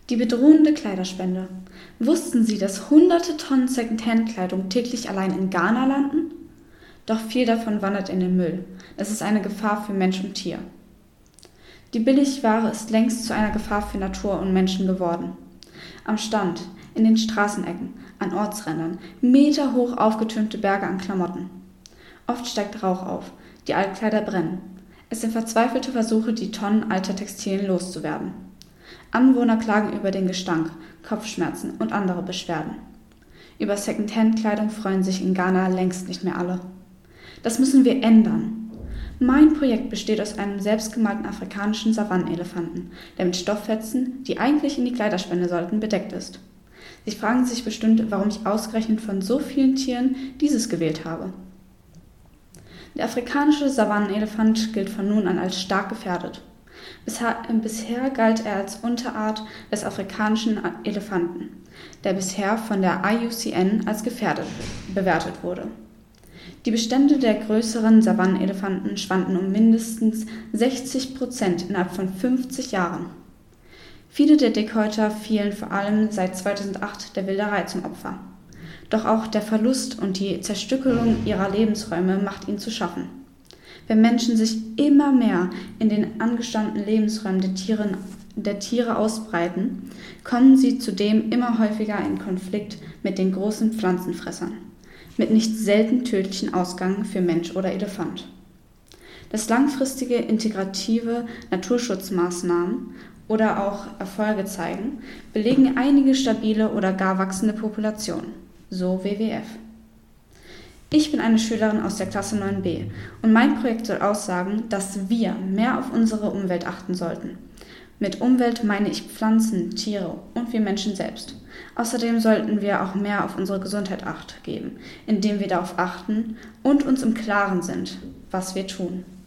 Die bedrohende Kleiderspende. Wussten Sie, dass hunderte Tonnen Secondhand-Kleidung täglich allein in Ghana landen? Doch viel davon wandert in den Müll. Es ist eine Gefahr für Mensch und Tier. Die Billigware ist längst zu einer Gefahr für Natur und Menschen geworden. Am Stand, in den Straßenecken, an Ortsrändern, meterhoch aufgetürmte Berge an Klamotten. Oft steigt Rauch auf, die Altkleider brennen. Es sind verzweifelte Versuche, die Tonnen alter Textilien loszuwerden. Anwohner klagen über den Gestank, Kopfschmerzen und andere Beschwerden. Über Secondhand-Kleidung freuen sich in Ghana längst nicht mehr alle. Das müssen wir ändern. Mein Projekt besteht aus einem selbstgemalten afrikanischen Savannenelefanten, der mit Stofffetzen, die eigentlich in die Kleiderspende sollten, bedeckt ist. Sie fragen sich bestimmt, warum ich ausgerechnet von so vielen Tieren dieses gewählt habe. Der afrikanische Savannenelefant gilt von nun an als stark gefährdet. Bisher galt er als Unterart des afrikanischen Elefanten, der bisher von der IUCN als gefährdet bewertet wurde. Die Bestände der größeren Savannenelefanten schwanden um mindestens 60% innerhalb von 50 Jahren. Viele der Dickhäuter fielen vor allem seit 2008 der Wilderei zum Opfer. Doch auch der Verlust und die Zerstückelung ihrer Lebensräume macht ihnen zu schaffen. Wenn Menschen sich immer mehr in den angestammten Lebensräumen der Tiere ausbreiten, kommen sie zudem immer häufiger in Konflikt mit den großen Pflanzenfressern, mit nicht selten tödlichen Ausgang für Mensch oder Elefant. Dass langfristige integrative Naturschutzmaßnahmen oder auch Erfolge zeigen, belegen einige stabile oder gar wachsende Populationen, so WWF. Ich bin eine Schülerin aus der Klasse 9b und mein Projekt soll aussagen, dass wir mehr auf unsere Umwelt achten sollten. Mit Umwelt meine ich Pflanzen, Tiere und wir Menschen selbst. Außerdem sollten wir auch mehr auf unsere Gesundheit Acht geben, indem wir darauf achten und uns im Klaren sind, was wir tun.